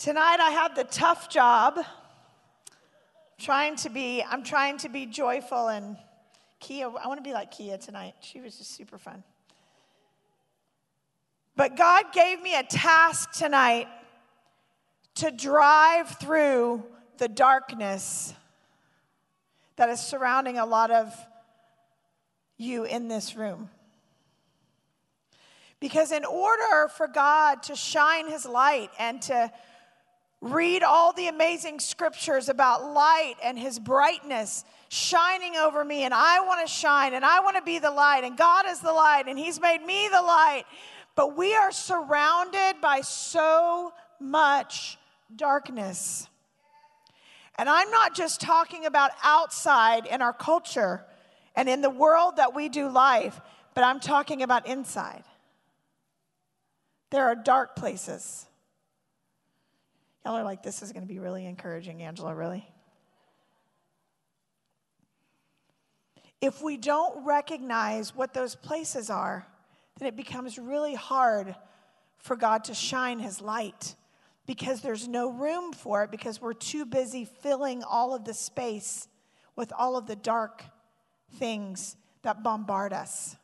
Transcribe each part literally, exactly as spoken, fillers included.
Tonight I have the tough job trying to be, I'm trying to be joyful, and Kia, I want to be like Kia tonight. She was just super fun. But God gave me a task tonight to drive through the darkness that is surrounding a lot of you in this room. Because in order for God to shine his light and to read all the amazing scriptures about light and his brightness shining over me, and I want to shine and I want to be the light, and God is the light and he's made me the light. But we are surrounded by so much darkness. And I'm not just talking about outside in our culture and in the world that we do life, but I'm talking about inside. There are dark places. Y'all are like, this is going to be really encouraging, Angela, really? If we don't recognize what those places are, then it becomes really hard for God to shine his light, because there's no room for it, because we're too busy filling all of the space with all of the dark things that bombard us.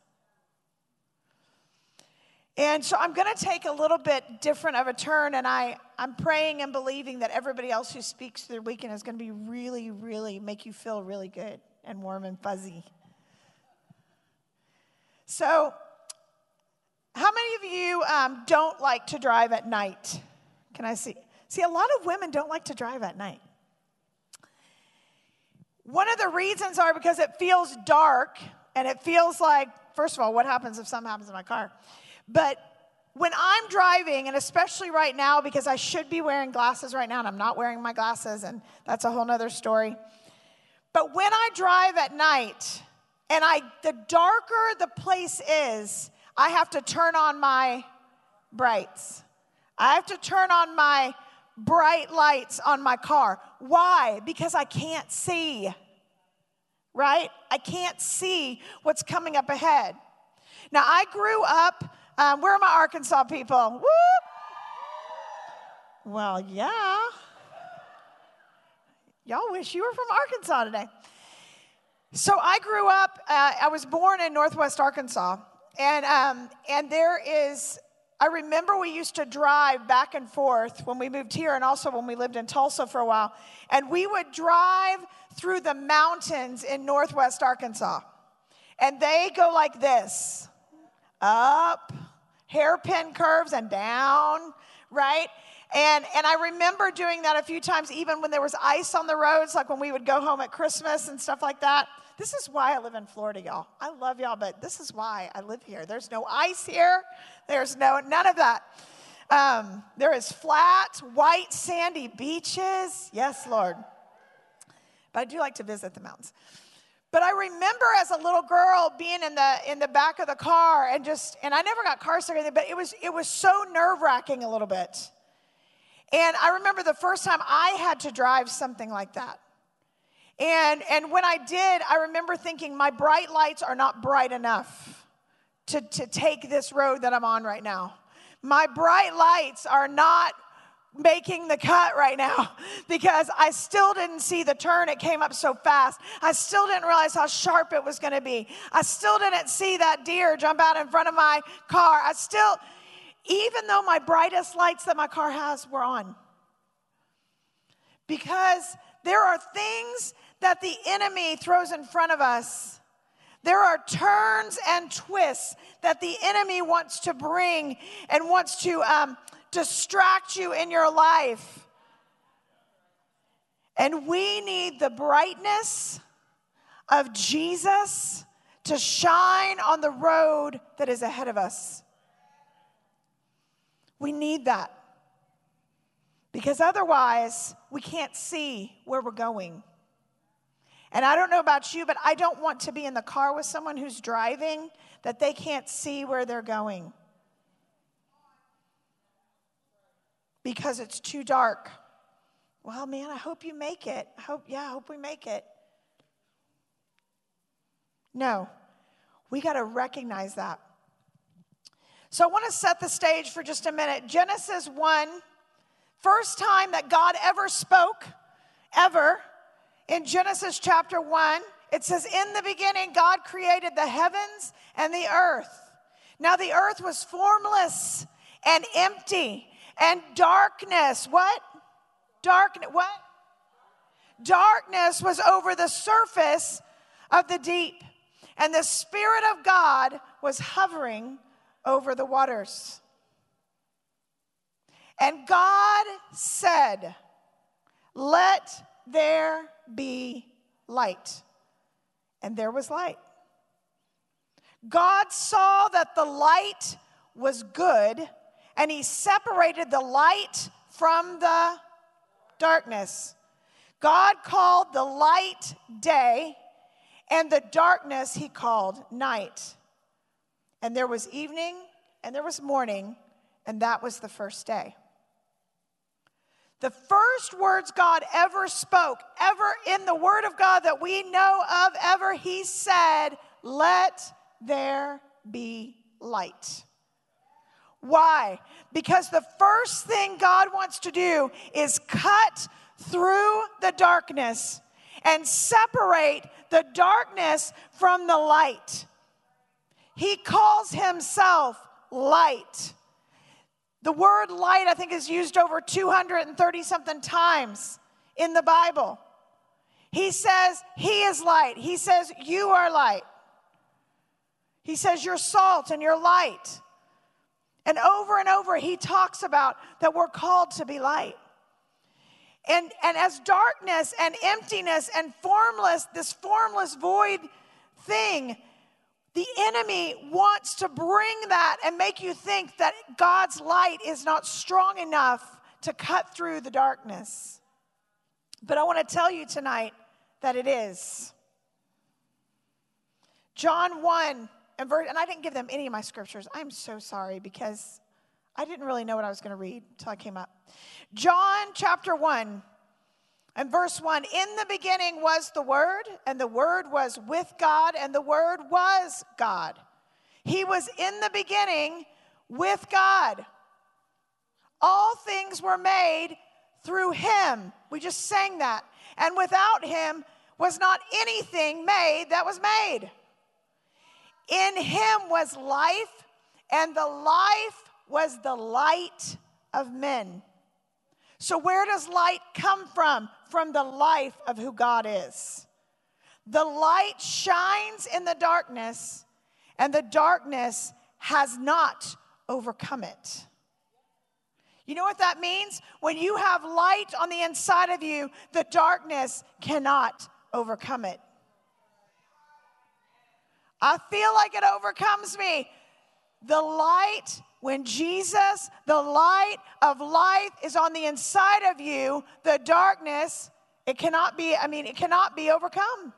And so I'm going to take a little bit different of a turn, and I, I'm praying and believing that everybody else who speaks through the weekend is going to be really, really, make you feel really good and warm and fuzzy. So, how many of you um, don't like to drive at night? Can I see? See, a lot of women don't like to drive at night. One of the reasons are because it feels dark, and it feels like, first of all, what happens if something happens in my car? But when I'm driving, and especially right now, because I should be wearing glasses right now, and I'm not wearing my glasses, and that's a whole nother story. But when I drive at night, and I, the darker the place is, I have to turn on my brights. I have to turn on my bright lights on my car. Why? Because I can't see, right? I can't see what's coming up ahead. Now, I grew up, um, where are my Arkansas people? Whoop! Well, yeah. Y'all wish you were from Arkansas today. So I grew up, uh, I was born in Northwest Arkansas. And um, and there is, I remember we used to drive back and forth when we moved here, and also when we lived in Tulsa for a while. And we would drive through the mountains in Northwest Arkansas. And they go like this. Up, hairpin curves, and down, right? And and I remember doing that a few times, even when there was ice on the roads, like when we would go home at Christmas and stuff like that. This is why I live in Florida, y'all. I love y'all, but this is why I live here. There's no ice here. There's no, none of that. Um, there is flat, white, sandy beaches. Yes, Lord. But I do like to visit the mountains. But I remember as a little girl being in the in the back of the car, and just, and I never got car sick or anything, but it was it was so nerve-wracking a little bit. And I remember the first time I had to drive something like that. And and when I did, I remember thinking, my bright lights are not bright enough to, to take this road that I'm on right now. My bright lights are not making the cut right now, because I still didn't see the turn. It came up so fast. I still didn't realize how sharp it was going to be. I still didn't see that deer jump out in front of my car. I still, even though my brightest lights that my car has were on. Because there are things that the enemy throws in front of us. There are turns and twists that the enemy wants to bring and wants to um, distract you in your life. And we need the brightness of Jesus to shine on the road that is ahead of us. We need that. Because otherwise, we can't see where we're going. And I don't know about you, but I don't want to be in the car with someone who's driving that they can't see where they're going. Because it's too dark. Well, man, I hope you make it. I hope, yeah, I hope we make it. No, we got to recognize that. So I want to set the stage for just a minute. Genesis one, First time that God ever spoke, ever, in Genesis chapter one, it says, in the beginning, God created the heavens and the earth. Now the earth was formless and empty, and darkness, what? Darkness, what? Darkness was over the surface of the deep, and the Spirit of God was hovering over the waters. And God said, let there be light. And there was light. God saw that the light was good, and he separated the light from the darkness. God called the light day, and the darkness he called night. And there was evening, and there was morning, and that was the first day. The first words God ever spoke, ever in the Word of God that we know of ever, he said, let there be light. Why? Because the first thing God wants to do is cut through the darkness and separate the darkness from the light. He calls himself light. The word light, I think, is used over two hundred thirty something times in the Bible. He says he is light. He says you are light. He says you're salt and you're light. And over and over he talks about that we're called to be light. And, and as darkness and emptiness and formless, this formless void thing, the enemy wants to bring that and make you think that God's light is not strong enough to cut through the darkness. But I want to tell you tonight that it is. John one, and, verse, and I didn't give them any of my scriptures. I'm so sorry because I didn't really know what I was going to read until I came up. John chapter one. And verse one, in the beginning was the Word, and the Word was with God, and the Word was God. He was in the beginning with God. All things were made through him. We just sang that. And without him was not anything made that was made. In him was life, and the life was the light of men. So where does light come from? From the life of who God is. The light shines in the darkness, and the darkness has not overcome it. You know what that means? When you have light on the inside of you, the darkness cannot overcome it. I feel like it overcomes me. The light, when Jesus, the light of life is on the inside of you, the darkness, it cannot be, I mean, it cannot be overcome.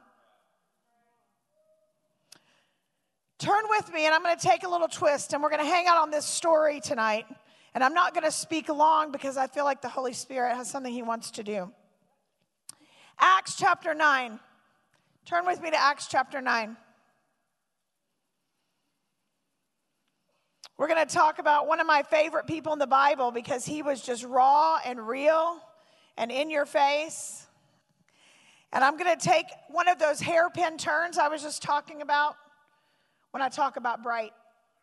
Turn with me, and I'm going to take a little twist, and we're going to hang out on this story tonight. And I'm not going to speak long because I feel like the Holy Spirit has something he wants to do. Acts chapter nine. Turn with me to Acts chapter nine. We're going to talk about one of my favorite people in the Bible because he was just raw and real and in your face. And I'm going to take one of those hairpin turns I was just talking about when I talk about bright.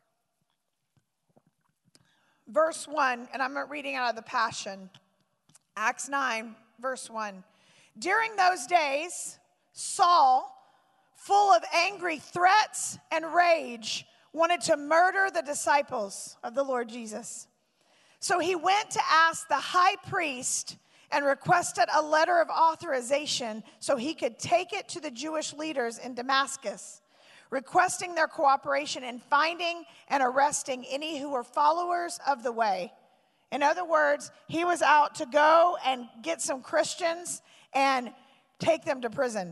Verse one, and I'm reading out of the Passion. Acts nine, verse one. During those days, Saul, full of angry threats and rage, wanted to murder the disciples of the Lord Jesus. So he went to ask the high priest and requested a letter of authorization so he could take it to the Jewish leaders in Damascus, requesting their cooperation in finding and arresting any who were followers of the way. In other words, he was out to go and get some Christians and take them to prison.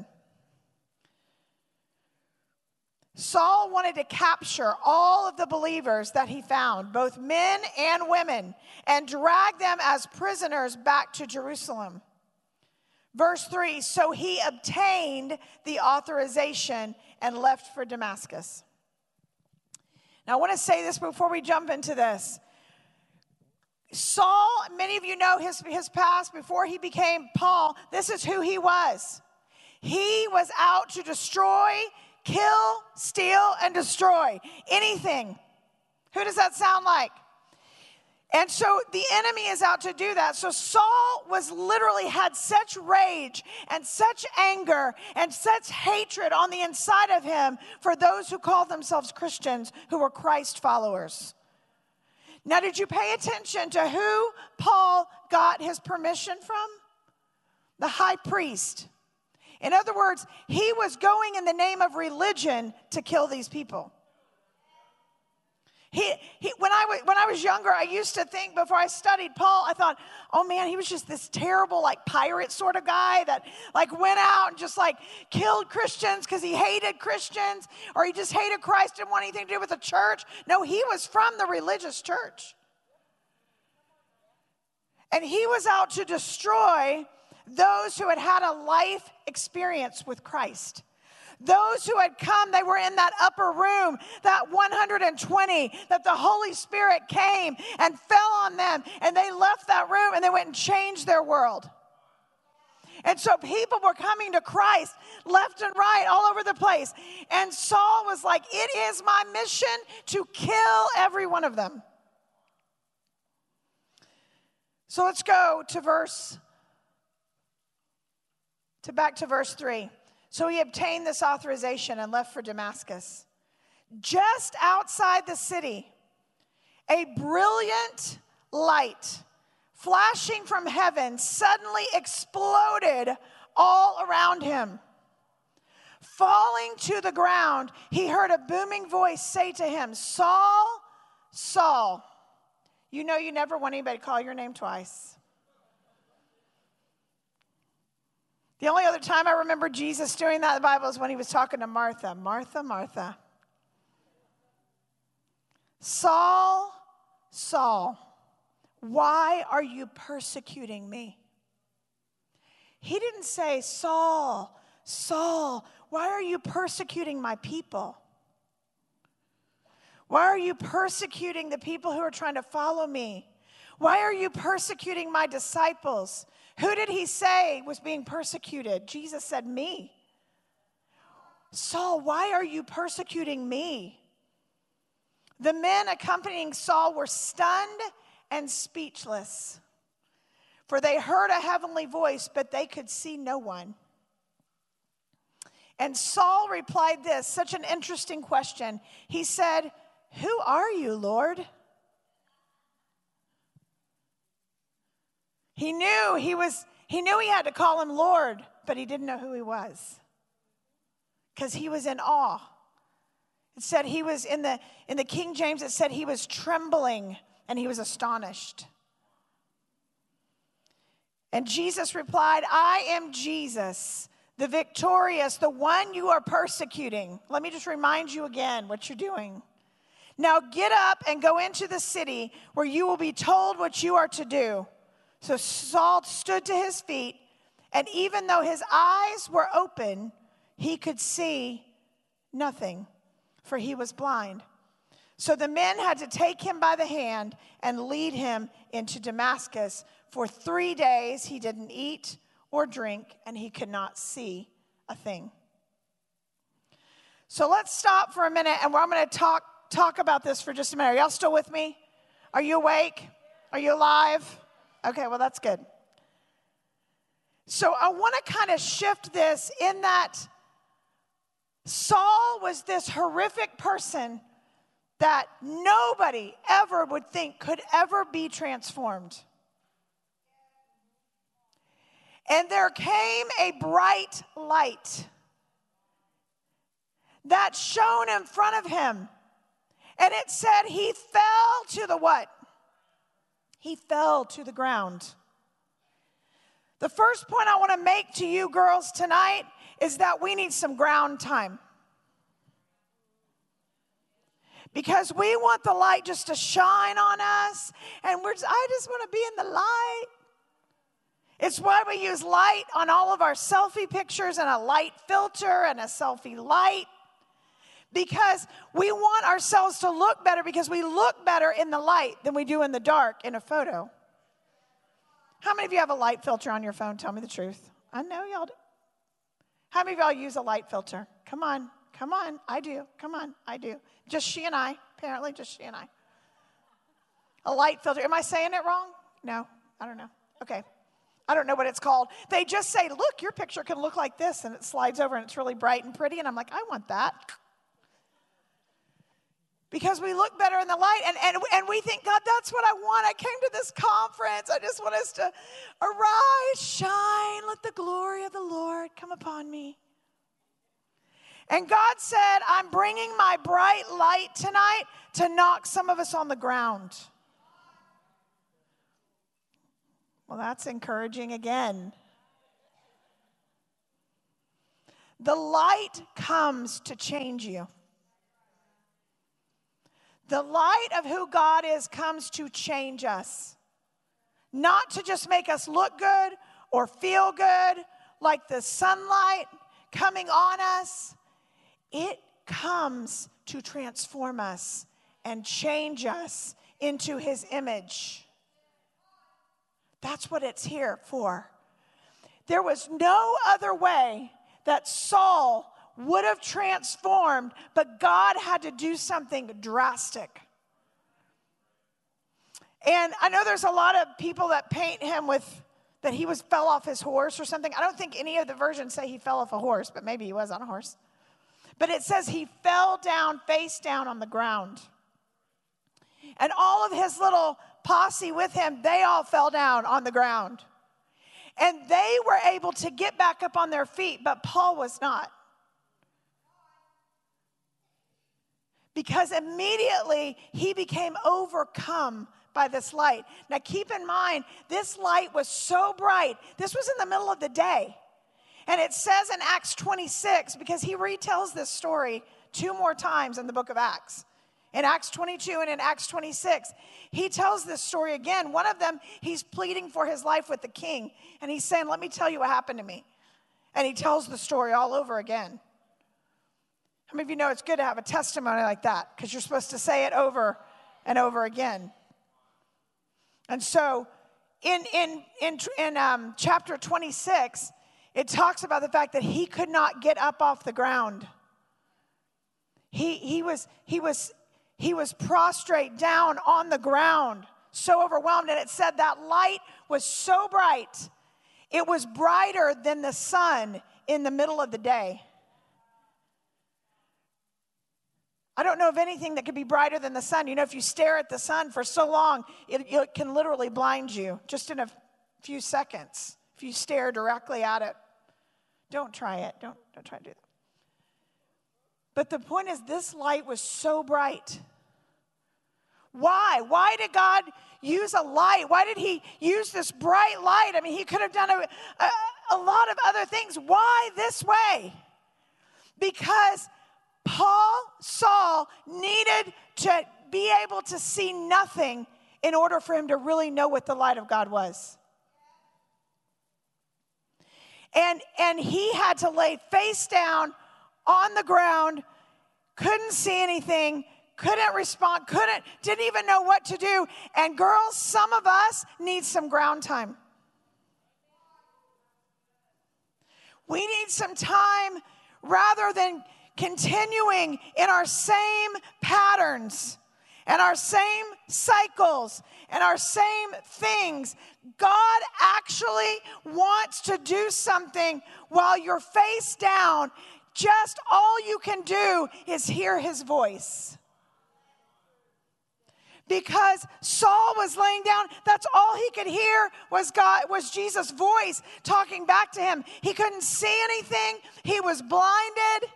Saul wanted to capture all of the believers that he found, both men and women, and drag them as prisoners back to Jerusalem. Verse three, so he obtained the authorization and left for Damascus. Now I want to say this before we jump into this. Saul, many of you know his, his past before he became Paul. This is who he was. He was out to destroy, kill, steal, and destroy anything. Who does that sound like? And so the enemy is out to do that. So Saul was literally had such rage and such anger and such hatred on the inside of him for those who called themselves Christians, who were Christ followers. Now, did you pay attention to who Paul got his permission from? The high priest. In other words, he was going in the name of religion to kill these people. He, he, when, I was, when I was younger, I used to think, before I studied Paul, I thought, oh man, he was just this terrible, like, pirate sort of guy that, like, went out and just, like, killed Christians because he hated Christians, or he just hated Christ, didn't want anything to do with the church. No, he was from the religious church. And he was out to destroy those who had had a life experience with Christ. Those who had come, they were in that upper room, that one hundred twenty, that the Holy Spirit came and fell on them, and they left that room and they went and changed their world. And so people were coming to Christ left and right, all over the place. And Saul was like, it is my mission to kill every one of them. So let's go to verse, to back to verse three. So he obtained this authorization and left for Damascus. Just outside the city, a brilliant light flashing from heaven suddenly exploded all around him. Falling to the ground, he heard a booming voice say to him, Saul, Saul. You know you never want anybody to call your name twice. The only other time I remember Jesus doing that in the Bible is when he was talking to Martha. Martha, Martha. Saul, Saul, why are you persecuting me? He didn't say, Saul, Saul, why are you persecuting my people? Why are you persecuting the people who are trying to follow me? Why are you persecuting my disciples? Who did he say was being persecuted? Jesus said, me. Saul, why are you persecuting me? The men accompanying Saul were stunned and speechless, for they heard a heavenly voice, but they could see no one. And Saul replied this, such an interesting question. He said, who are you, Lord? He knew he was, he knew he had to call him Lord, but he didn't know who he was. Because he was in awe. It said he was in the, in the King James, it said he was trembling and he was astonished. And Jesus replied, I am Jesus, the victorious, the one you are persecuting. Let me just remind you again what you're doing. Now get up and go into the city where you will be told what you are to do. So Saul stood to his feet, and even though his eyes were open, he could see nothing, for he was blind. So the men had to take him by the hand and lead him into Damascus. For three days he didn't eat or drink, and he could not see a thing. So let's stop for a minute, and I'm going to talk, talk about this for just a minute. Are y'all still with me? Are you awake? Are you alive? Okay, well, that's good. So I want to kind of shift this in that Saul was this horrific person that nobody ever would think could ever be transformed. And there came a bright light that shone in front of him. And it said he fell to the what? He fell to the ground. The first point I want to make to you girls tonight is that we need some ground time. Because we want the light just to shine on us, and we're just, I just want to be in the light. It's why we use light on all of our selfie pictures and a light filter and a selfie light. Because we want ourselves to look better because we look better in the light than we do in the dark in a photo. How many of you have a light filter on your phone? Tell me the truth. I know y'all do. How many of y'all use a light filter? Come on, come on. I do. Come on, I do. Just she and I. Apparently, just she and I. A light filter. Am I saying it wrong? No, I don't know. Okay. I don't know what it's called. They just say, look, your picture can look like this, and it slides over, and it's really bright and pretty, and I'm like, I want that. Because we look better in the light, and, and, and we think, God, that's what I want. I came to this conference. I just want us to arise, shine, let the glory of the Lord come upon me. And God said, I'm bringing my bright light tonight to knock some of us on the ground. Well, that's encouraging again. The light comes to change you. The light of who God is comes to change us. Not to just make us look good or feel good, like the sunlight coming on us. It comes to transform us and change us into his image. That's what it's here for. There was no other way that Saul would have transformed, but God had to do something drastic. And I know there's a lot of people that paint him with that he was fell off his horse or something. I don't think any of the versions say he fell off a horse, but maybe he was on a horse. But it says he fell down, face down on the ground. And all of his little posse with him, they all fell down on the ground. And they were able to get back up on their feet, but Paul was not. Because immediately he became overcome by this light. Now keep in mind, this light was so bright. This was in the middle of the day. And it says in Acts twenty-six, because he retells this story two more times in the book of Acts. In Acts twenty-two and in Acts twenty-six, he tells this story again. One of them, he's pleading for his life with the king. And he's saying, let me tell you what happened to me. And he tells the story all over again. How many of you know it's good to have a testimony like that? Because you're supposed to say it over and over again. And so in, in, in, in um, chapter twenty-six, it talks about the fact that he could not get up off the ground. He, he, was, he, was, he was prostrate down on the ground, so overwhelmed. And it said that light was so bright, it was brighter than the sun in the middle of the day. I don't know of anything that could be brighter than the sun. You know, if you stare at the sun for so long, it, it can literally blind you just in a few seconds. If you stare directly at it, don't try it. Don't, don't try to do that. But the point is, this light was so bright. Why? Why did God use a light? Why did he use this bright light? I mean, he could have done a, a, a lot of other things. Why this way? Because Paul, Saul, needed to be able to see nothing in order for him to really know what the light of God was. And, and he had to lay face down on the ground, couldn't see anything, couldn't respond, couldn't, didn't even know what to do. And girls, some of us need some ground time. We need some time rather than continuing in our same patterns and our same cycles and our same things. God actually wants to do something while you're face down. Just all you can do is hear his voice. Because Saul was laying down, that's all he could hear was God, was Jesus' voice talking back to him. He couldn't see anything. He was blinded.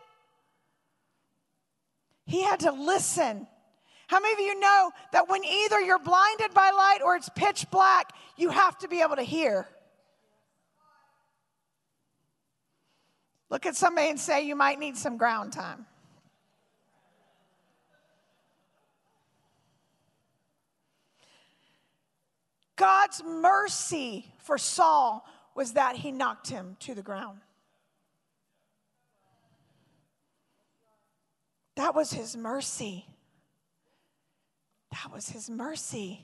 He had to listen. How many of you know that when either you're blinded by light or it's pitch black, you have to be able to hear? Look at somebody and say, you might need some ground time. God's mercy for Saul was that he knocked him to the ground. That was his mercy. That was his mercy.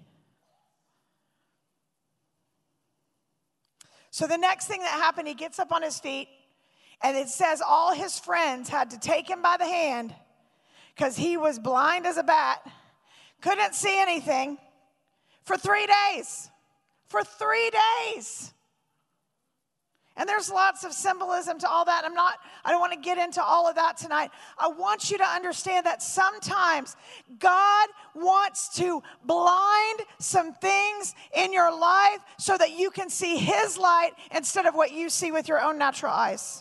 So the next thing that happened, he gets up on his feet, and it says all his friends had to take him by the hand because he was blind as a bat, couldn't see anything for three days. For three days. And there's lots of symbolism to all that. I'm not, I don't want to get into all of that tonight. I want you to understand that sometimes God wants to blind some things in your life so that you can see his light instead of what you see with your own natural eyes.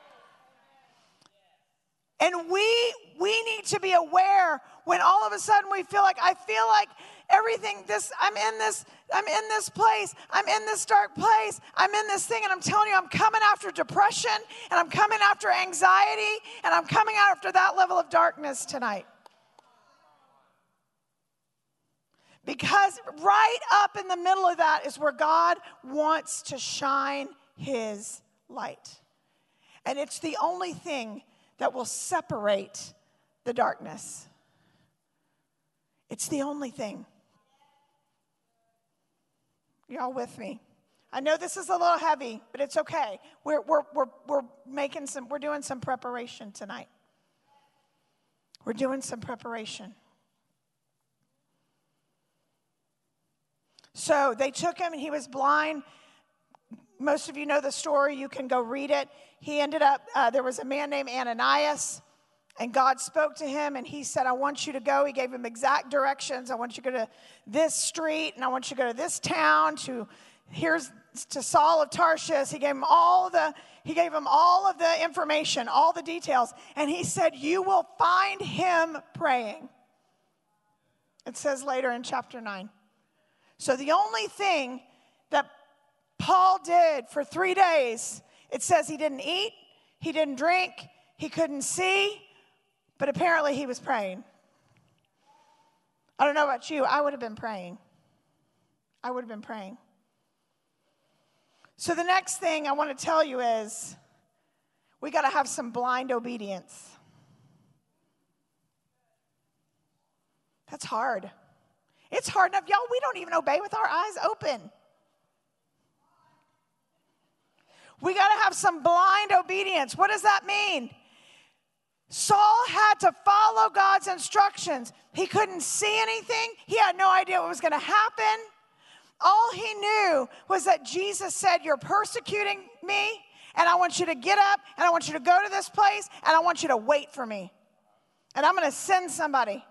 And we we need to be aware when all of a sudden we feel like, I feel like everything, this, I'm in this, I'm in this place, I'm in this dark place, I'm in this thing, and I'm telling you, I'm coming after depression, and I'm coming after anxiety, and I'm coming after that level of darkness tonight. Because right up in the middle of that is where God wants to shine his light. And it's the only thing that will separate the darkness. It's the only thing. Y'all with me? I know this is a little heavy, but it's okay. We're we're we're we're making some we're doing some preparation tonight. We're doing some preparation. So they took him and he was blind. Most of you know the story. You can go read it. He ended up, uh, there was a man named Ananias, and God spoke to him, and he said, I want you to go. He gave him exact directions. I want you to go to this street, and I want you to go to this town, to here's to Saul of Tarshish. He gave him all the, he gave him all of the information, all the details, and he said, you will find him praying. It says later in chapter nine. So the only thing that Paul did for three days, it says he didn't eat, he didn't drink, he couldn't see, but apparently he was praying. I don't know about you, I would have been praying. I would have been praying. So the next thing I want to tell you is we got to have some blind obedience. That's hard. It's hard enough. Y'all, we don't even obey with our eyes open. We got to have some blind obedience. What does that mean? Saul had to follow God's instructions. He couldn't see anything. He had no idea what was going to happen. All he knew was that Jesus said, you're persecuting me, and I want you to get up, and I want you to go to this place, and I want you to wait for me. And I'm going to send somebody.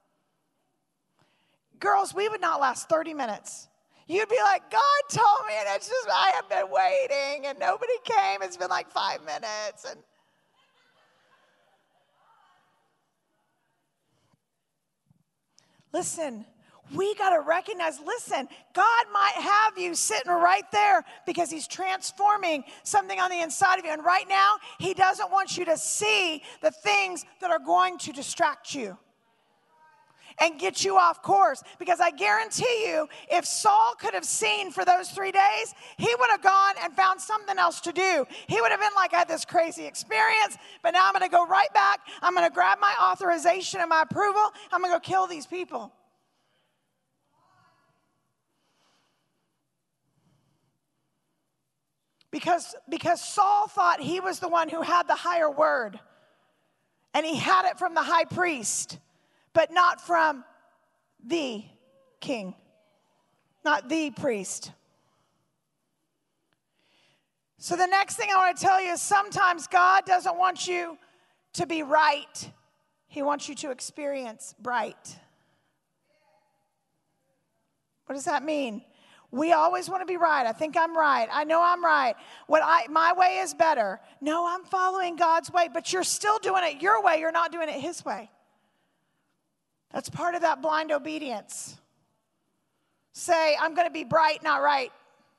Girls, we would not last thirty minutes. You'd be like, God told me, and it's just, I have been waiting, and nobody came. It's been like five minutes. And listen, we got to recognize, listen, God might have you sitting right there because he's transforming something on the inside of you. And right now, he doesn't want you to see the things that are going to distract you and get you off course. Because I guarantee you, if Saul could have seen for those three days, he would have gone and found something else to do. He would have been like, I had this crazy experience, but now I'm going to go right back. I'm going to grab my authorization and my approval. I'm going to go kill these people. Because, because Saul thought he was the one who had the higher word. And he had it from the high priest, but not from the king, not the priest. So the next thing I want to tell you is sometimes God doesn't want you to be right. He wants you to experience bright. What does that mean? We always want to be right. I think I'm right. I know I'm right. What I my way is better. No, I'm following God's way, but you're still doing it your way. You're not doing it his way. That's part of that blind obedience. Say, I'm going to be bright, not right.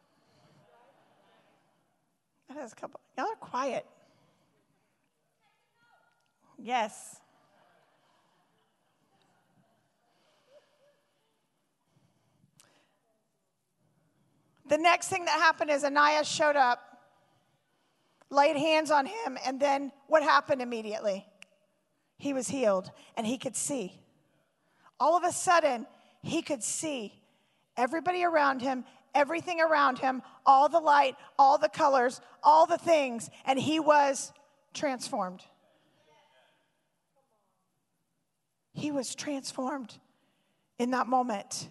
That has a couple. Y'all are quiet. Yes. The next thing that happened is Ananias showed up, laid hands on him, and then what happened immediately? he was healed and he could see. All of a sudden, he could see everybody around him, everything around him, all the light, all the colors, all the things, and he was transformed. He was transformed in that moment.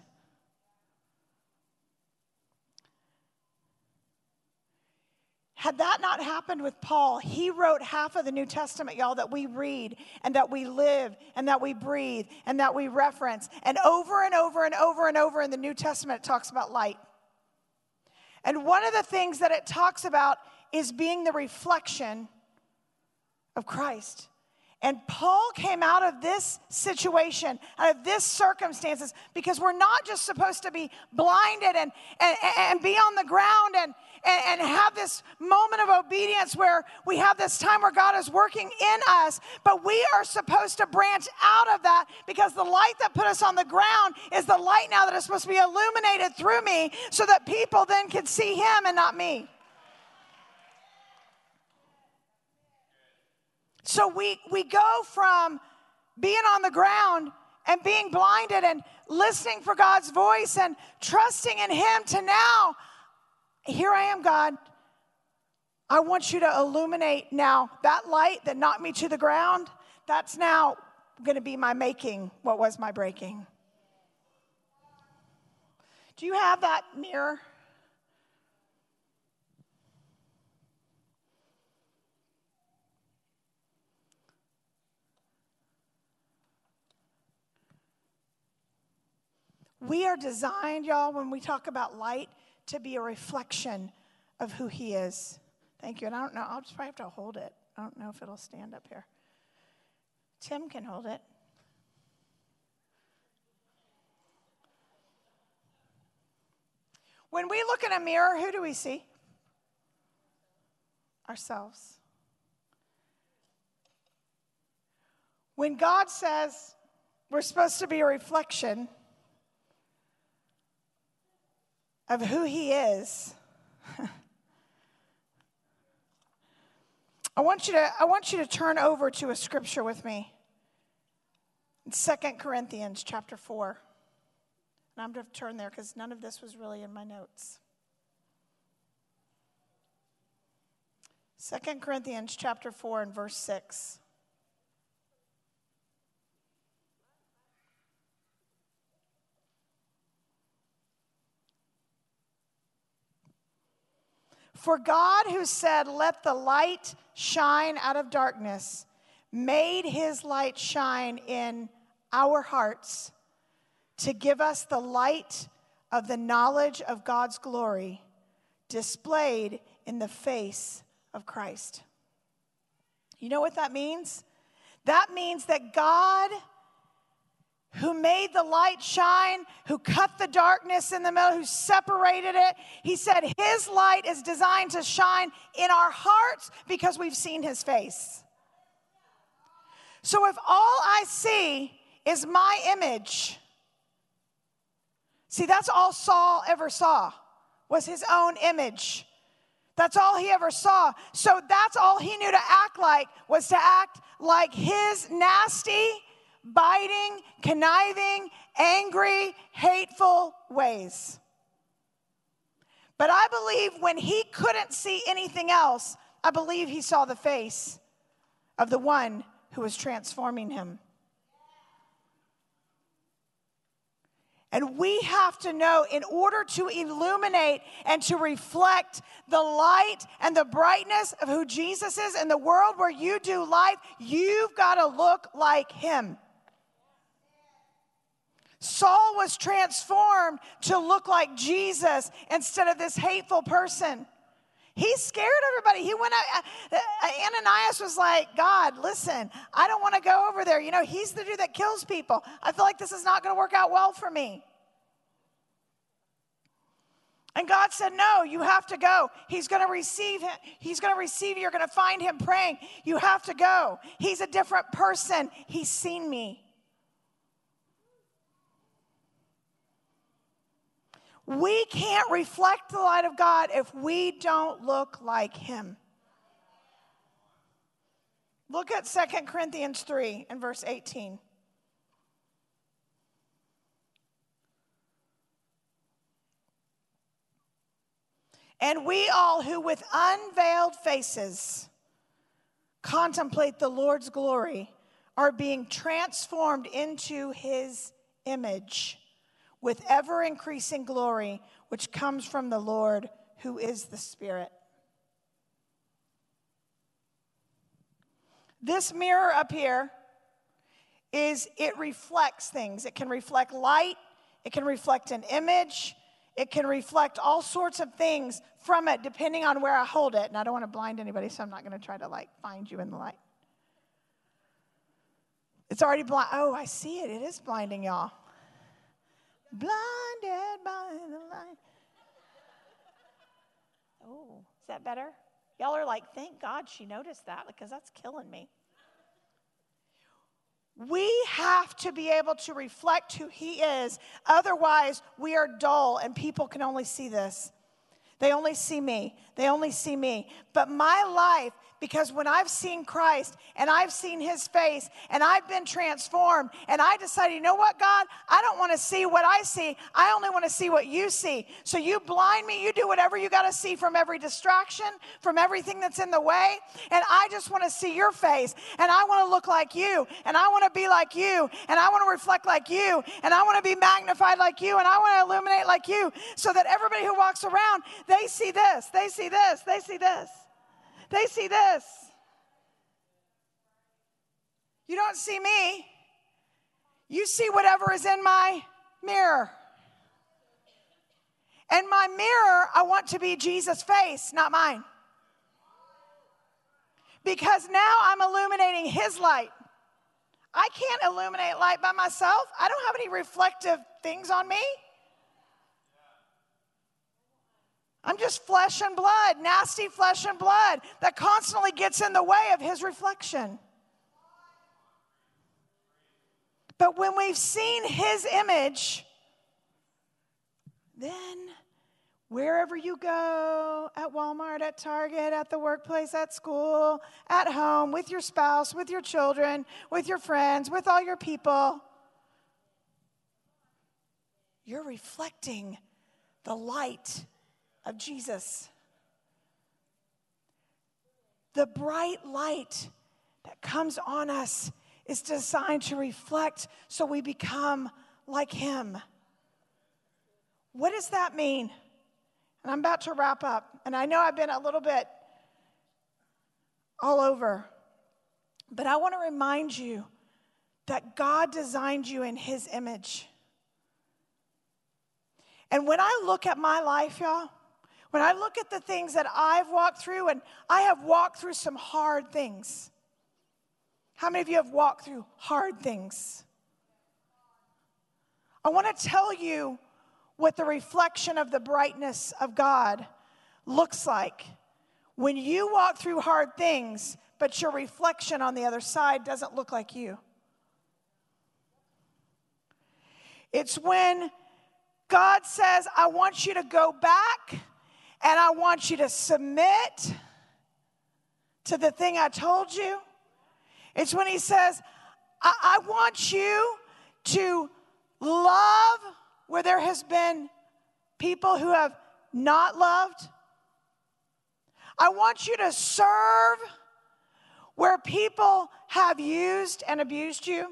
Had that not happened with Paul, he wrote half of the New Testament, y'all, that we read and that we live and that we breathe and that we reference. And over and over and over and over in the New Testament, it talks about light. And one of the things that it talks about is being the reflection of Christ. And Paul came out of this situation, out of this circumstances, because we're not just supposed to be blinded and, and, and be on the ground and, and, and have this moment of obedience where we have this time where God is working in us, but we are supposed to branch out of that because the light that put us on the ground is the light now that is supposed to be illuminated through me so that people then can see him and not me. So we, we go from being on the ground and being blinded and listening for God's voice and trusting in him to now, here I am, God. I want you to illuminate now that light that knocked me to the ground. That's now going to be my making what was my breaking. Do you have that mirror? We are designed, y'all, when we talk about light, to be a reflection of who he is. Thank you. And I don't know, I'll just probably have to hold it. I don't know if it'll stand up here. Tim can hold it. When we look in a mirror, who do we see? Ourselves. When God says we're supposed to be a reflection of who he is, I want you to I want you to turn over to a scripture with me. In Second Corinthians chapter four. And I'm going to turn there because none of this was really in my notes. Second Corinthians chapter four and verse six. For God, who said, "Let the light shine out of darkness," made his light shine in our hearts to give us the light of the knowledge of God's glory displayed in the face of Christ. You know what that means? That means that God, who made the light shine, who cut the darkness in the middle, who separated it, he said his light is designed to shine in our hearts because we've seen his face. So if all I see is my image, see, that's all Saul ever saw, was his own image. That's all he ever saw. So that's all he knew to act like, was to act like his nasty, biting, conniving, angry, hateful ways. But I believe when he couldn't see anything else, I believe he saw the face of the one who was transforming him. And we have to know, in order to illuminate and to reflect the light and the brightness of who Jesus is in the world where you do life, you've got to look like him. Saul was transformed to look like Jesus instead of this hateful person. He scared everybody. He went out. Uh, Ananias was like, God, listen, I don't want to go over there. You know, he's the dude that kills people. I feel like this is not going to work out well for me. And God said, no, you have to go. He's going to receive him. He's going to receive you. You're going to find him praying. You have to go. He's a different person. He's seen me. We can't reflect the light of God if we don't look like him. Look at Second Corinthians three and verse eighteen. And we all who with unveiled faces contemplate the Lord's glory are being transformed into his image with ever-increasing glory, which comes from the Lord, who is the Spirit. This mirror up here is, it reflects things. It can reflect light. It can reflect an image. It can reflect all sorts of things from it, depending on where I hold it. And I don't want to blind anybody, so I'm not going to try to, like, find you in the light. It's already blind. Oh, I see it. It is blinding y'all. Blinded by the light. Oh, is that better? Y'all are like, thank God she noticed that, because that's killing me. We have to be able to reflect who he is. Otherwise, we are dull, and people can only see this. They only see me. They only see me. But my life, because when I've seen Christ and I've seen his face and I've been transformed and I decided, you know what, God, I don't want to see what I see. I only want to see what you see. So you blind me. You do whatever you got to see from every distraction, from everything that's in the way. And I just want to see your face. And I want to look like you. And I want to be like you. And I want to reflect like you. And I want to be magnified like you. And I want to illuminate like you. So that everybody who walks around, they see this. They see this. They see this. They see this. You don't see me. You see whatever is in my mirror. And my mirror, I want to be Jesus' face, not mine. Because now I'm illuminating his light. I can't illuminate light by myself. I don't have any reflective things on me. I'm just flesh and blood, nasty flesh and blood that constantly gets in the way of his reflection. But when we've seen his image, then wherever you go, at Walmart, at Target, at the workplace, at school, at home, with your spouse, with your children, with your friends, with all your people, you're reflecting the light of Jesus. The bright light that comes on us is designed to reflect so we become like him. What does that mean? And I'm about to wrap up. And I know I've been a little bit all over. But I want to remind you that God designed you in his image. And when I look at my life, y'all, when I look at the things that I've walked through, and I have walked through some hard things. How many of you have walked through hard things? I want to tell you what the reflection of the brightness of God looks like when you walk through hard things, but your reflection on the other side doesn't look like you. It's when God says, I want you to go back and I want you to submit to the thing I told you. It's when he says, I, I want you to love where there has been people who have not loved. I want you to serve where people have used and abused you.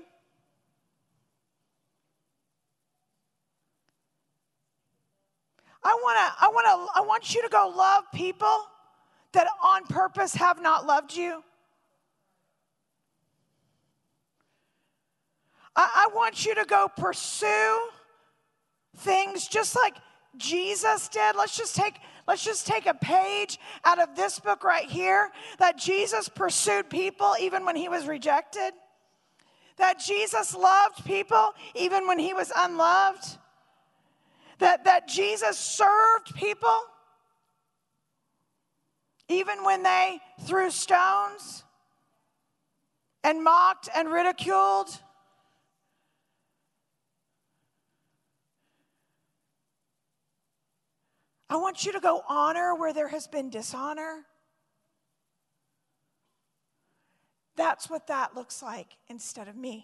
I want to I want to I want you to go love people that on purpose have not loved you. I, I want you to go pursue things just like Jesus did. Let's just take let's just take a page out of this book right here, that Jesus pursued people even when he was rejected. That Jesus loved people even when he was unloved. That, that Jesus served people even when they threw stones and mocked and ridiculed. I want you to go honor where there has been dishonor. That's what that looks like instead of me.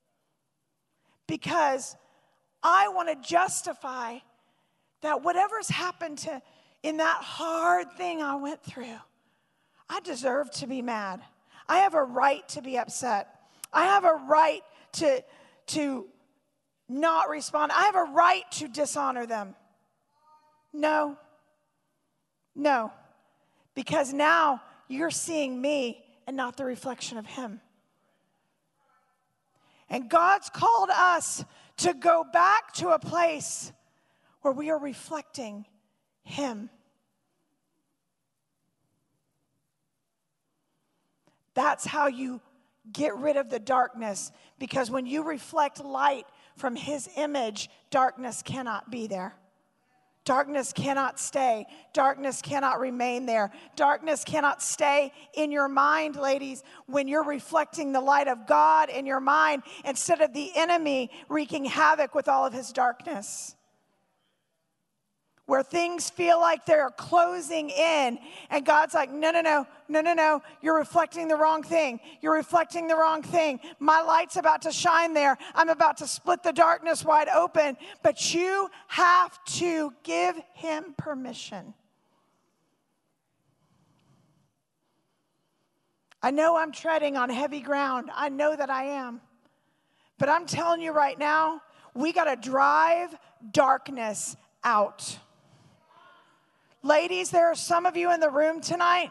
Because I want to justify that whatever's happened to in that hard thing I went through, I deserve to be mad. I have a right to be upset. I have a right to, to not respond. I have a right to dishonor them. No. No. Because now you're seeing me and not the reflection of him. And God's called us to go back to a place where we are reflecting him. That's how you get rid of the darkness, because when you reflect light from his image, darkness cannot be there. Darkness cannot stay. Darkness cannot remain there. Darkness cannot stay in your mind, ladies, when you're reflecting the light of God in your mind instead of the enemy wreaking havoc with all of his darkness. Where things feel like they're closing in, and God's like, no, no, no, no, no, no. You're reflecting the wrong thing. You're reflecting the wrong thing. My light's about to shine there. I'm about to split the darkness wide open. But you have to give him permission. I know I'm treading on heavy ground. I know that I am. But I'm telling you right now, we got to drive darkness out. Ladies, there are some of you in the room tonight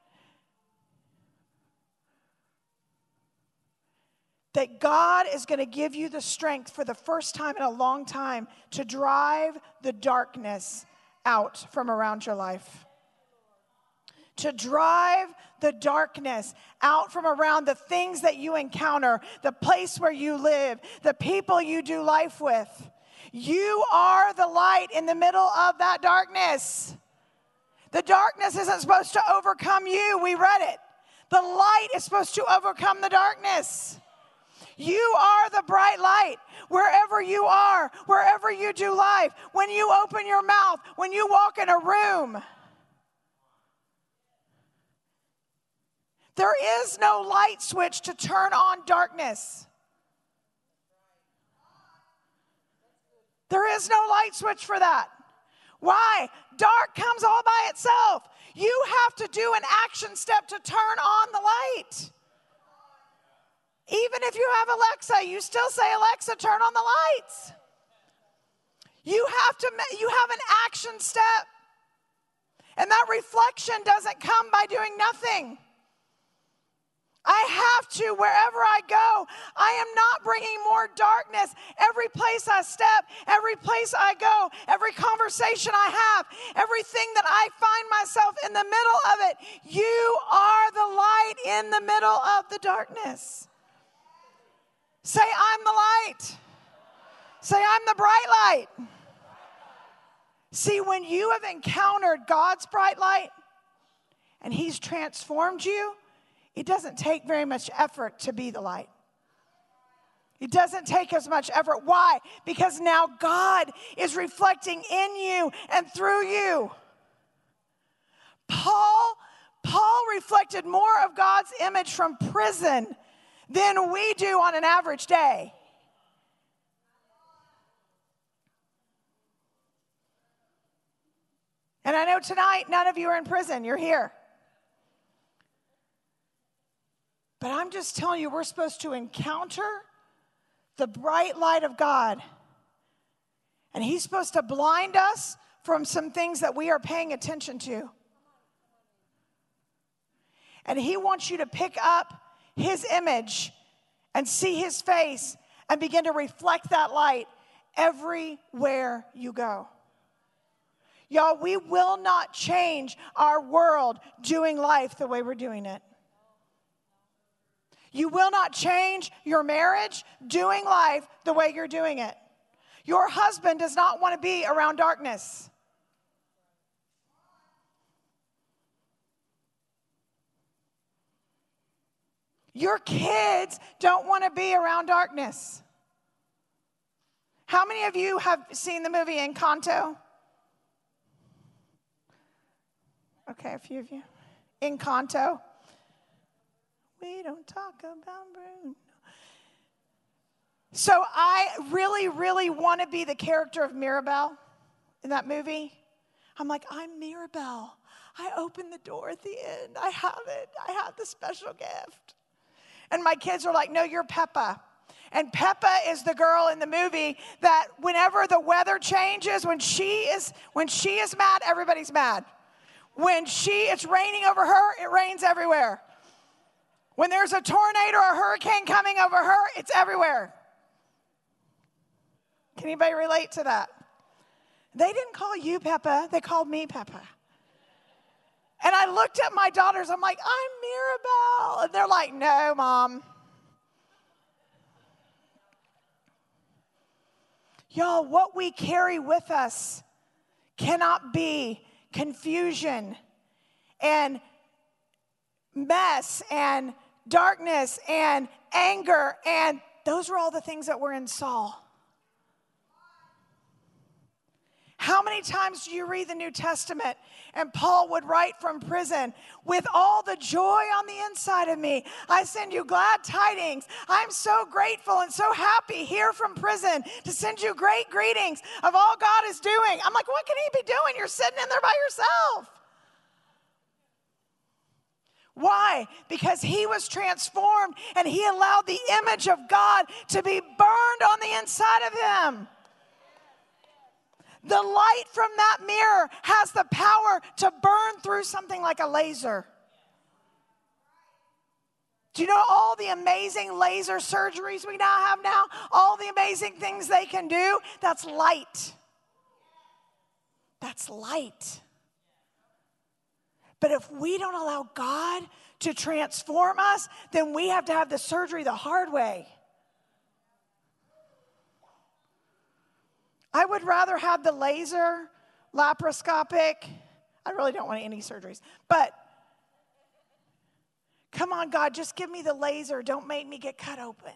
that God is going to give you the strength for the first time in a long time to drive the darkness out from around your life. To drive the darkness out from around the things that you encounter, the place where you live, the people you do life with. You are the light in the middle of that darkness. The darkness isn't supposed to overcome you. We read it. The light is supposed to overcome the darkness. You are the bright light wherever you are, wherever you do life. When you open your mouth, when you walk in a room. There is no light switch to turn on darkness. There is no light switch for that. Why? Dark comes all by itself. You have to do an action step to turn on the light. Even if you have Alexa, you still say, Alexa, turn on the lights. You have to, you have an action step. And that reflection doesn't come by doing nothing. I have to, wherever I go, I am not bringing more darkness. Every place I step, every place I go, every conversation I have, everything that I find myself in the middle of it, you are the light in the middle of the darkness. Say, I'm the light. Say, I'm the bright light. See, when you have encountered God's bright light and he's transformed you, it doesn't take very much effort to be the light. It doesn't take as much effort. Why? Because now God is reflecting in you and through you. Paul, Paul reflected more of God's image from prison than we do on an average day. And I know tonight none of you are in prison. You're here. But I'm just telling you, we're supposed to encounter the bright light of God. And he's supposed to blind us from some things that we are paying attention to. And he wants you to pick up his image and see his face and begin to reflect that light everywhere you go. Y'all, we will not change our world doing life the way we're doing it. You will not change your marriage doing life the way you're doing it. Your husband does not want to be around darkness. Your kids don't want to be around darkness. How many of you have seen the movie Encanto? Okay, a few of you. Encanto. We don't talk about Bruno. So I really, really want to be the character of Mirabel in that movie. I'm like, I'm Mirabel. I opened the door at the end. I have it. I have the special gift. And my kids are like, no, you're Peppa. And Peppa is the girl in the movie that whenever the weather changes, when she is when she is mad, everybody's mad. When she it's raining over her, it rains everywhere. When there's a tornado or a hurricane coming over her, it's everywhere. Can anybody relate to that? They didn't call you Peppa, they called me Peppa. And I looked at my daughters, I'm like, I'm Mirabel. And they're like, no, Mom. Y'all, what we carry with us cannot be confusion and mess and darkness and anger. And those were all the things that were in Saul. How many times do you read the New Testament and Paul would write from prison, with all the joy on the inside of me, I send you glad tidings. I'm so grateful and so happy here from prison to send you great greetings of all God is doing. I'm like, what can he be doing? You're sitting in there by yourself. Why? Because he was transformed and he allowed the image of God to be burned on the inside of him. The light from that mirror has the power to burn through something like a laser. Do you know all the amazing laser surgeries we now have now? All the amazing things they can do? That's light. That's light. But if we don't allow God to transform us, then we have to have the surgery the hard way. I would rather have the laser, laparoscopic. I really don't want any surgeries. But come on, God, just give me the laser. Don't make me get cut open.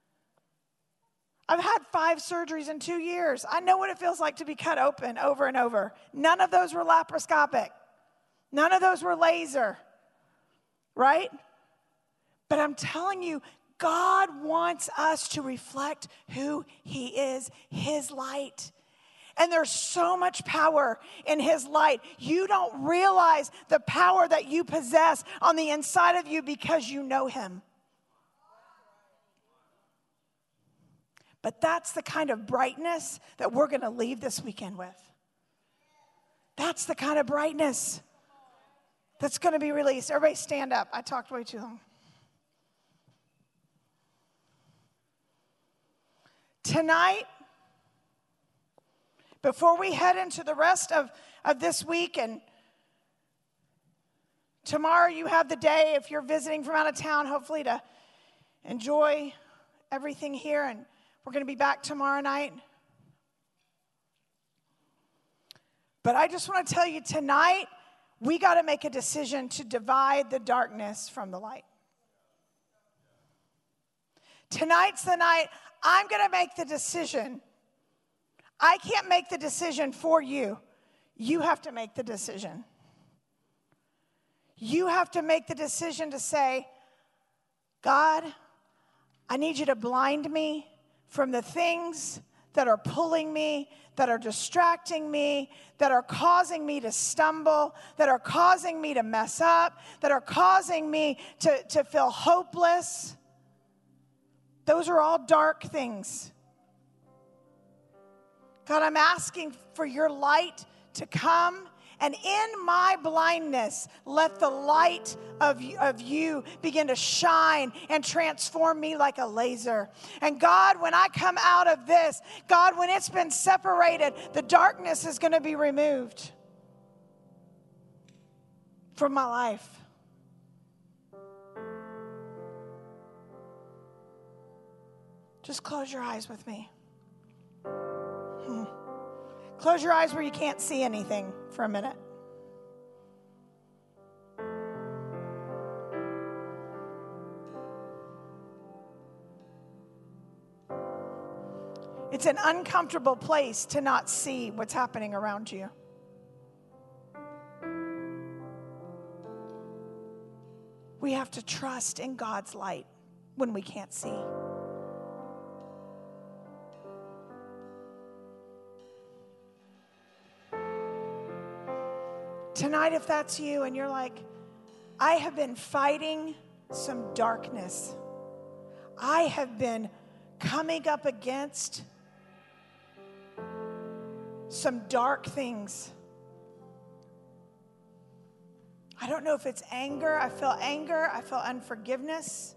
I've had five surgeries in two years. I know what it feels like to be cut open over and over. None of those were laparoscopic. None of those were laser, right? But I'm telling you, God wants us to reflect who he is, his light. And there's so much power in his light. You don't realize the power that you possess on the inside of you because you know him. But that's the kind of brightness that we're going to leave this weekend with. That's the kind of brightness that's going to be released. Everybody stand up. I talked way too long. Tonight, before we head into the rest of, of this week, and tomorrow you have the day, if you're visiting from out of town, hopefully to enjoy everything here, and we're going to be back tomorrow night. But I just want to tell you tonight, we got to make a decision to divide the darkness from the light. Tonight's the night I'm going to make the decision. I can't make the decision for you. You have to make the decision. You have to make the decision to say, God, I need you to blind me from the things that are pulling me, that are distracting me, that are causing me to stumble, that are causing me to mess up, that are causing me to, to feel hopeless. Those are all dark things. God, I'm asking for your light to come, and in my blindness, let the light of, of you begin to shine and transform me like a laser. And God, when I come out of this, God, when it's been separated, the darkness is going to be removed from my life. Just close your eyes with me. Hmm. Close your eyes where you can't see anything for a minute. It's an uncomfortable place to not see what's happening around you. We have to trust in God's light when we can't see. Tonight, if that's you and you're like, I have been fighting some darkness. I have been coming up against some dark things. I don't know if it's anger. I feel anger. I feel unforgiveness.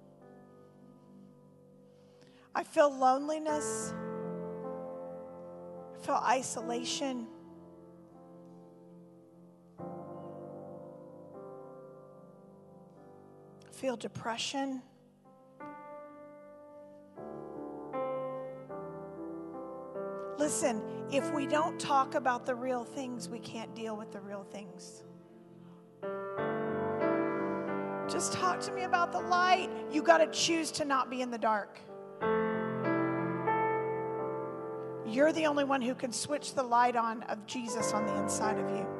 I feel loneliness. I feel isolation. I feel depression. Listen, if we don't talk about the real things, we can't deal with the real things. Just talk to me about the light. You got to choose to not be in the dark. You're the only one who can switch the light on of Jesus on the inside of you.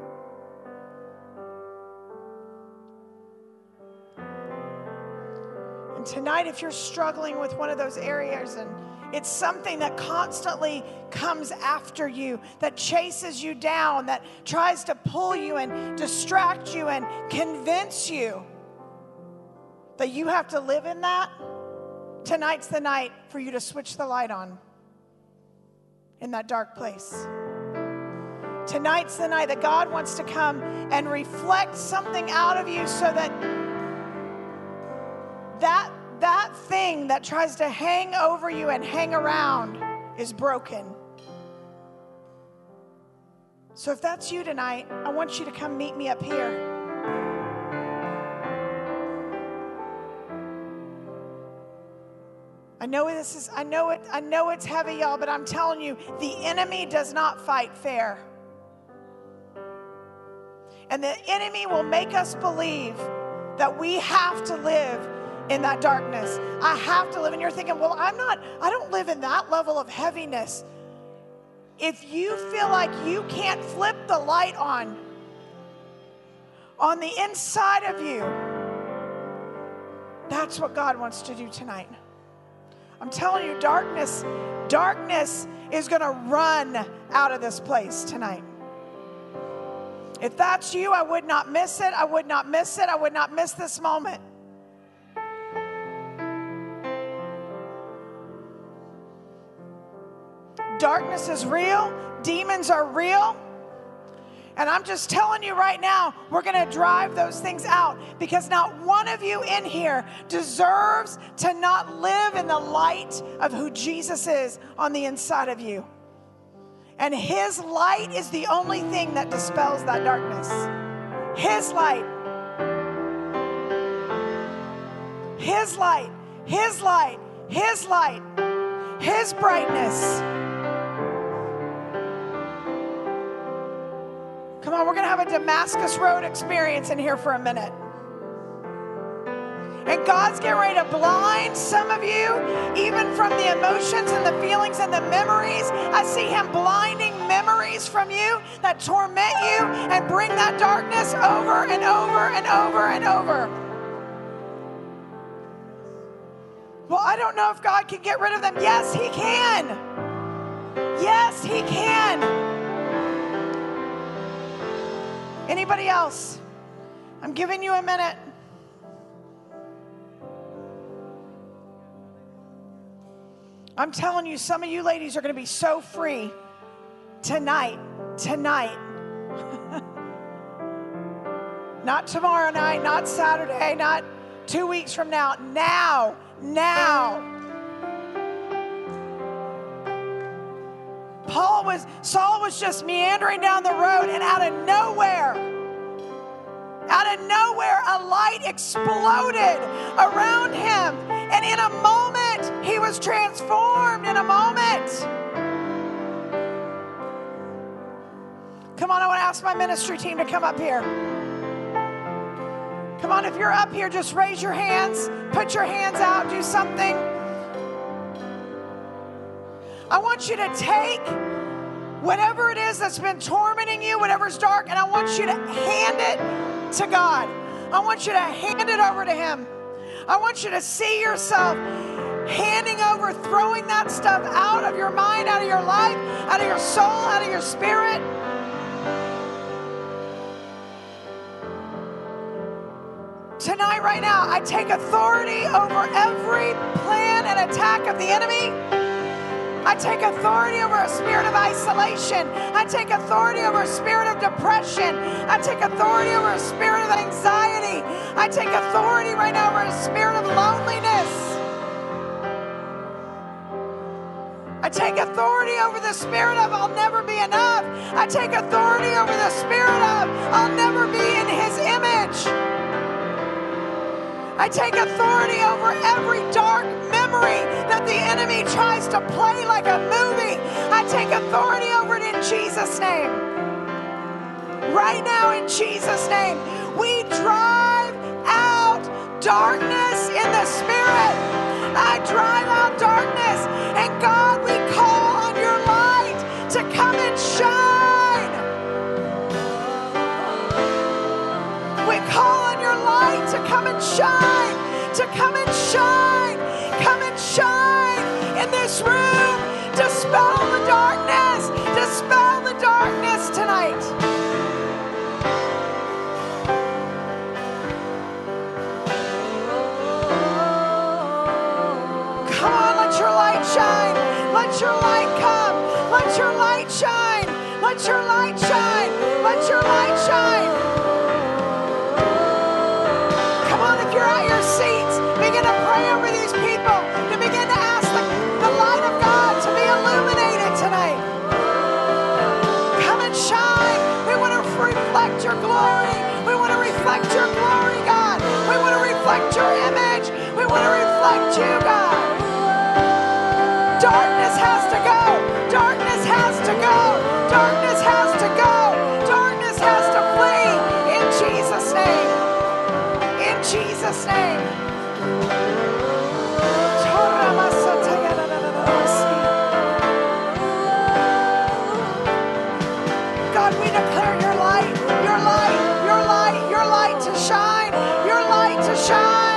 And tonight, if you're struggling with one of those areas and it's something that constantly comes after you, that chases you down, that tries to pull you and distract you and convince you that you have to live in that, tonight's the night for you to switch the light on in that dark place. Tonight's the night that God wants to come and reflect something out of you so that that that thing that tries to hang over you and hang around is broken. So if that's you tonight, I want you to come meet me up here. I know this is, I know it, I know it's heavy, y'all, but I'm telling you, the enemy does not fight fair. And the enemy will make us believe that we have to live in that darkness. I have to live. And you're thinking, well, I'm not, I don't live in that level of heaviness. If you feel like you can't flip the light on, on the inside of you, that's what God wants to do tonight. I'm telling you, darkness, darkness is going to run out of this place tonight. If that's you, I would not miss it. I would not miss it. I would not miss this moment. Darkness is real. Demons are real. And I'm just telling you right now, we're going to drive those things out because not one of you in here deserves to not live in the light of who Jesus is on the inside of you. And His light is the only thing that dispels that darkness. His light. His light. His light. His light. His brightness. Come on, we're going to have a Damascus Road experience in here for a minute. And God's getting ready to blind some of you, even from the emotions and the feelings and the memories. I see Him blinding memories from you that torment you and bring that darkness over and over and over and over. Well, I don't know if God can get rid of them. Yes, He can. Yes, He can. Anybody else? I'm giving you a minute. I'm telling you, some of you ladies are going to be so free tonight, tonight. Not tomorrow night, not Saturday, not two weeks from now. Now, now. Paul was, Saul was just meandering down the road, and out of nowhere, out of nowhere, a light exploded around him. And in a moment, he was transformed in a moment. Come on, I want to ask my ministry team to come up here. Come on, if you're up here, just raise your hands, put your hands out, do something. I want you to take whatever it is that's been tormenting you, whatever's dark, and I want you to hand it to God. I want you to hand it over to Him. I want you to see yourself handing over, throwing that stuff out of your mind, out of your life, out of your soul, out of your spirit. Tonight, right now, I take authority over every plan and attack of the enemy. I take authority over a spirit of isolation. I take authority over a spirit of depression. I take authority over a spirit of anxiety. I take authority right now over a spirit of loneliness. I take authority over the spirit of I'll never be enough. I take authority over the spirit of I'll never be in His image. I take authority over every dark memory that the enemy tries to play like a movie. I take authority over it in Jesus' name. Right now, in Jesus' name, we drive out darkness in the spirit. I drive out darkness. And God, we call on your light to come and shine. We call on your light to come and shine, to come and shine, come and shine in this room. Dispel the darkness, dispel the darkness tonight. Come on, let your light shine. Let your light come. Let your light shine. Let your light shine. Let your light shine. Come on, if you're at your seats, begin to pray over these people, to begin to ask the, the light of God to be illuminated tonight. Come and shine. We want to reflect your glory. We want to reflect your glory, God. We want to reflect your image. We want to reflect you, God. Darkness has to go. Darkness has to go. Darkness has to go. Darkness has to flee in Jesus' name. In Jesus' name. God, we declare your light, your light, your light, your light to shine, your light to shine.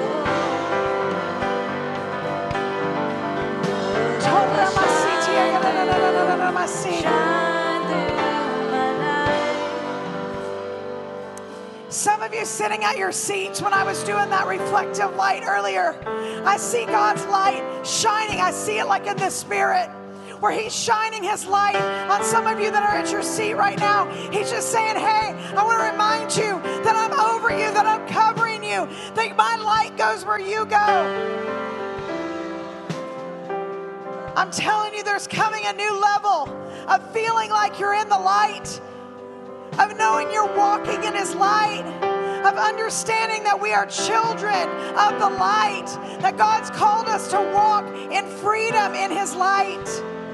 Some of you sitting at your seats, when I was doing that reflective light earlier, I see God's light shining. I see it like in the spirit, where He's shining His light on some of you that are at your seat right now. He's just saying, hey, I want to remind you that I'm over you, that I'm covering you, that my light goes where you go. I'm telling you, there's coming a new level of feeling like you're in the light, of knowing you're walking in His light, of understanding that we are children of the light, that God's called us to walk in freedom in His light.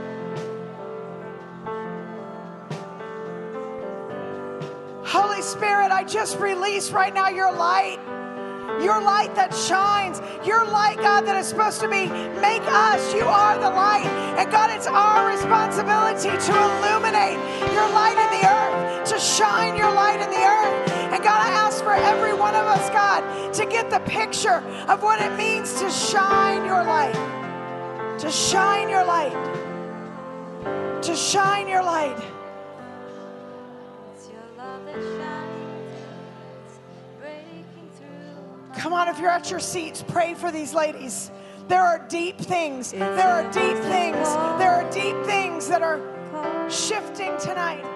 Holy Spirit, I just release right now your light. Your light that shines. Your light, God, that is supposed to be make us. You are the light. And God, it's our responsibility to illuminate your light in the earth, to shine your light in the earth. And God, I ask for every one of us, God, to get the picture of what it means to shine your light. To shine your light. To shine your light. Come on, if you're at your seats, pray for these ladies. There are deep things. There are deep things. There are deep things that are shifting tonight.